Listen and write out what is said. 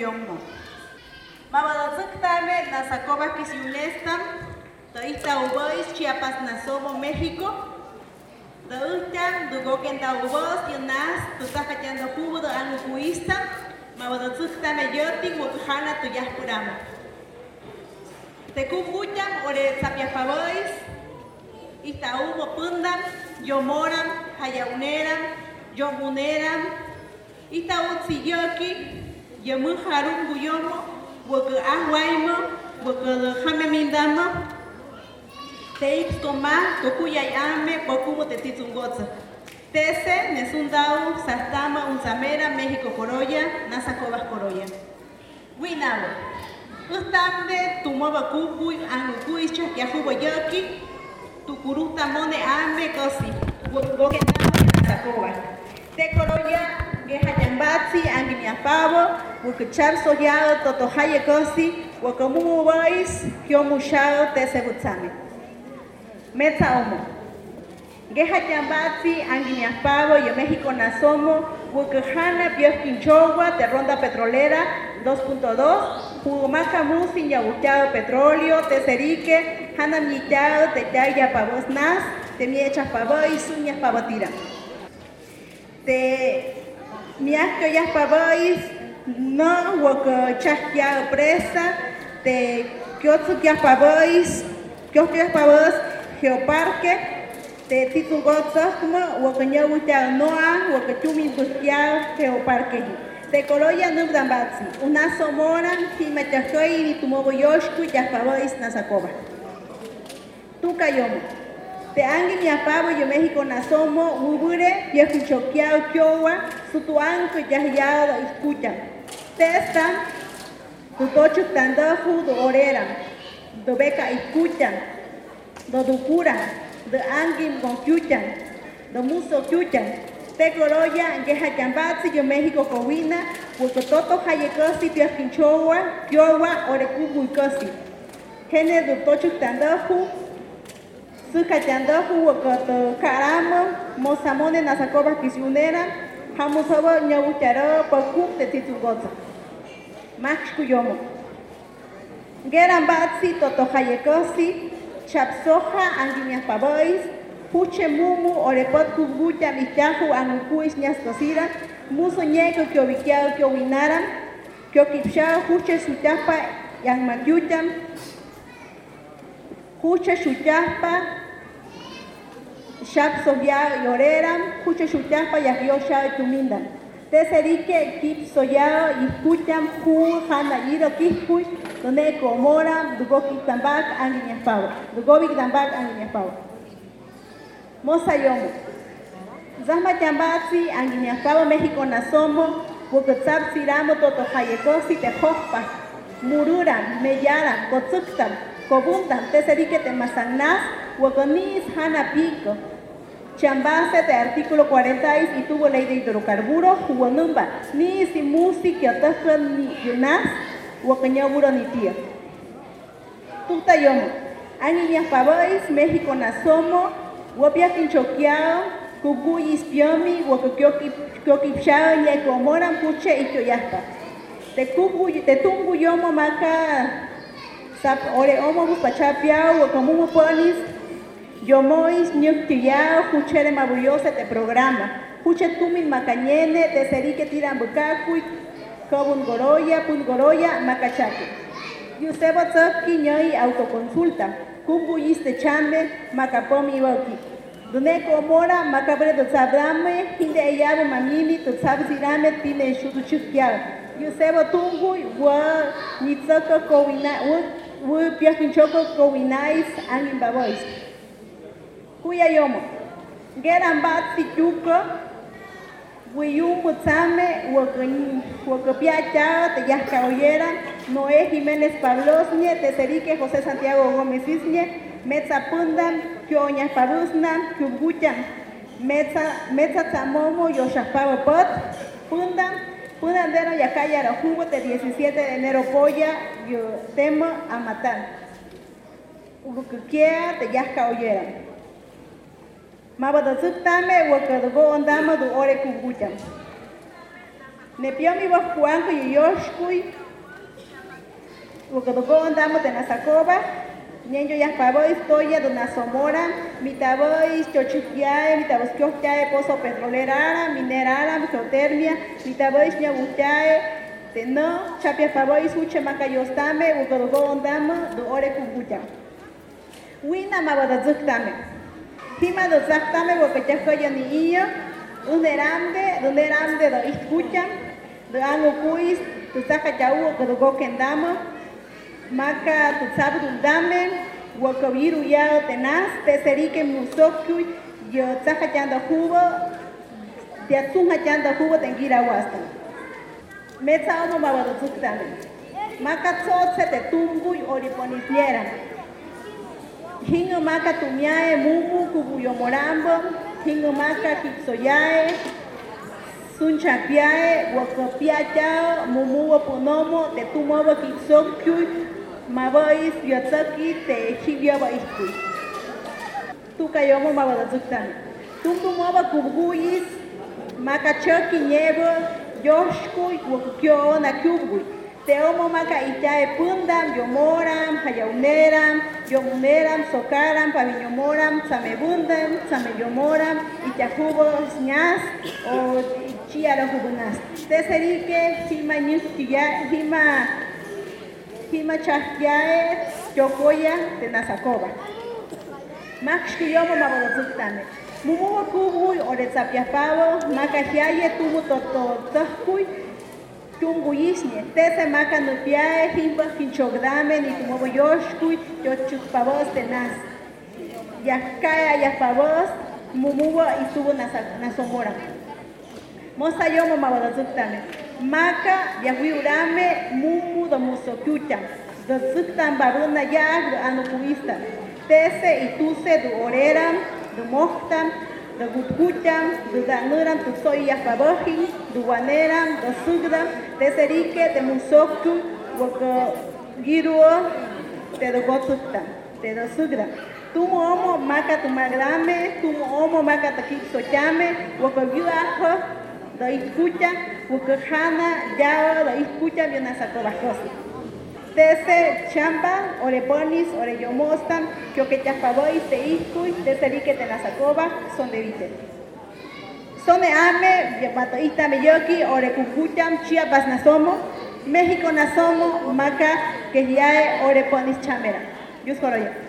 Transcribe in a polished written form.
Yonmo. Mabadazuktame Nasacoba Kisiunestam, Taita Ubais, Chiapas Nasomo, México. Dautan, Dugoken Daubos, Yonas, Tutacayando Cubo, de Anucuista, Mabadazuktame Yotin, Wokahana, Tuyaspuramo. Tecucuyan, Ore Sapiafabais, Itaubo Pundam, Yomoram, Hayauneram, Yomuneram, Itaut Siyoki, Yamuharum Guyomo, Woka Ahuaimo, Woka Hamemindamo, Teix Toma, Tokuyayame, Bokumo Tetizungotza. Tese, Nesundau, Sastama, Unzamera, México Coroya, Nasacobas Coroya. Winabo. Ustambe, Tumoba Kubuy, Anukuisha, Yahubo Yoki, Tukuruta Mone Ambe, Kosi, Wokenamo, Nasacoba. Te Coroya, Gehayambatsi, Anginiafabo, Wukachar Soyao, Totohaye Kosi, Wakamu Boys, Kyomushao, Tesebutsame. Metza Omo. Gehayambatsi, Anginiafabo, Yo México Nasomo, Wukahana, Biosquinchogua, de Ronda Petrolera, 2.2, Pumaca Musi, Yabuchao Petróleo, Teserique, Hanam Yitao, Tetaya Pavos Nas, Temiechas Pavoy, Suñas Pavotira. De Miasco Yas Pavois, no, Waka Chasquia Presa, de Kyotsu Yas Pavois, Kyotsu Yas Pavos, Geoparque, de Titugotsochmo, Wakaño Wuchao Noa, Wakachumi Bustiao, Geoparque. De Coroya Nubdambatsi, una Somoran, Timachasoi, y Tumobo Yoshku, Yaspavois, Nasacoba. Tucayomo. De Angui Miapabo, Yo México Nasomo, Ubure, Yahuchoquiao, Kiowa, Sutuanco, Yahyao, Escuchan. Testan, Tutochu Tandofu, do Orera, do Beca Escuchan, do Ducura, de Angui Goncuchan, do Muso Cuchan. Te Coroya, Yehayambatsi, Yo México Covina, Wukototo Hayekosi, Piasquinchowa, Kiowa, Orecubu Kosi. Gene do Tochu Tandofu, Sukayandofu, Wokoto Karamo, Mosamone Nasacoba Kisiunera, Hamusobo Nyawucharo, Pokup de Titugotza. Max Kuyomo. Gerambatsi, Toto Hayekosi, Chapsoja, Angimias Pavois, Puche Mumu, Orepot Kubuya, Michahu, Anukuis, Nyastosira, Muso Ñeco, Kiovikiao, Kiowinaram, Kiokipshao, Puche Sutapa, Yanmakyutam, Puche Sutapa, Shap Soya Yoreram, Puche Sutapa, Yahyosha Tumindam. Teserike, Kip Soyao, Iskucham, Hu, Hana Iro, Kispush, Doneko, Mora, Dugokik Tambak, Angimias Pavo, Dugobik Tambak, Angimias Pavo. Mosayomo. Zahma Yambatsi, Anginiafabo, México Nasomo, Wukotzab Siramo, Toto Hayekosi, Tejospa, Mururam, Meyaram, Kotzuktam, Kobuntam, Teserique Temazanás, Wokonis, Hana Pico, Chambase de artículo 40 y tuvo ley de hidrocarburos, Huonumba, ni Simusi, Kiotokan, ni Yunas, Wokoñoburo, ni Tía. Tutayomo. Anginiafabois, México Nasomo, Wapia Kinchokiao, Kubuy Ispiomi, Wakokipshao, Yekomoran, Puche y Kioyaspa. Te Tungu Yomo Maka, Sap Oreomo, Buspachapiao, Wakomumu Ponis, Yomois, Nyuktiyao, Puche de Mabuyose, te programa. Puche Tumin Macañene, te Serique Tirambucacuy, Kobun Goroya, Pungoroya, Macachaki. Yusebo Tzotki, Ñoi, autoconsulta. Kumbuyiste Chambe, Macapomi Boki. Duneko Mora, Macabre do Sabrame, Hinde Eyabo Mamini, to Sabzirame, Tine Shuduchukiao. Yusebo Tungu, Wa Nitzoko Kowina, Wu Piakinchoko Kowinais, Angin Babois. Kuyayomo. Gerambat Situko, Wiyum Putzame, Wokopiachao, te Yasca Ollera, Noé Jiménez Pablosnie, Teserique José Santiago Gómez Isnie, Metza Pundan, Kioñas Pabusnan, Kubuchan, Metza Zamomo, Yoshapavo Pot, Pundandero Yacaya Rajubo, de 17 de enero Poya, yo temo a matar. Urukukia, te Yasca Ollera. Mabadazutame, Wakadogo Ondama, du Ore Kubuchan. Nepiomi vos Juanco y Yoshkui, Ucodogo andamos de Nazacoba, Ñenyo Yaspavo historia de Nazomora, Mitavois, Chochuquiae, Mitavois Kyokiae, Pozo Petrolera, Minerara, Geotermia, Mitavois Ñabuchae, Teno, Chapia Pavois, Uche Macayostame, Ucodogo andamos, de Ore Cucucha. Wina Mabada Zuctame. Hima do Zactame, Bocachafoya ni Iyo, un eramde do Iscucham, de Ango Puis, tu Saca Yau, Ucodogo Kendamo, Maca tu sabu dame, Wakaviru Yao Tenaz, Teserique Musokui, Yo Saca Yanda Hubo, Tiazunga Yanda Hubo, Tengira Wasta. Meta Ono Mabada Zuctame. Maca Tzotze te Tumbui, Oriponisniera. Hingo Maca Tumiae, Mumu, Kubuyo Morambo, Hingo Maca Kipsoyae, Sunchapiae, Wakopiachao, Mumu Ponomo, de Tumobo Kipsokui, Mabois, Yotsaki, te Chibioba Iskui. Tukayomo Mabada Zuktami. Tumtumoba Kubguis, Macachoki Niebo, Yoshkui, Wokyo, Nakubgui. Teomo Maca Itae Pundam, Yomoram, Hayauneram, Yomuneram, Sokaram, Paviñomoram, Samebundam, Sameyomoram, Itajubo, Sñas, o Chiara Jubunas. Teserique, Hima Nyutia, Hima Chahyae, Yokoya, de Nazacoba. Max Kuyomo Mabodotame. Mumu Kubui, Oretzapiapavo, Macahiaye, Tubu Totokui, Tunguyisne, Tese Maca Nupiae, Himba Hinchogdame, Nikumobo Yoshkui, Yochupavos de Nas. Yakaya Yapavos, Mumubo y Tubu Nasomora. Mosa Yomo Mabodotame. Maca, Yahuiurame, Mumu do Musokucha, do Zutan Babuna Yag, do Anupuista, Tese y Tuse do Oreram, do Mohtam, do Gutkucham, do Danuram, do Soya Fabohi, do Waneram, do Sugdam, Teserique, de Musoku, Woko Giruo, te do Gotsuktam, te do Sugdam. Tumo Omo, Maca tu Magrame, Tumo Omo, Maca Takipsochame, Woko Yuajo, do escucha, Wukujana, Yao, do escucha, Vionasacobajosi. Tese Chamba, Oreponis, Oreyomostan, Kyoquechapavois, Teiscui, Teserique, Tenasacoba, son de Vite. Son de Ame, Yamatoista Meyoki, Orecucucham, Chiapas Nasomo, México Nasomo, Maca, Keyae, Oreponis Chamera. Yuscoroyo.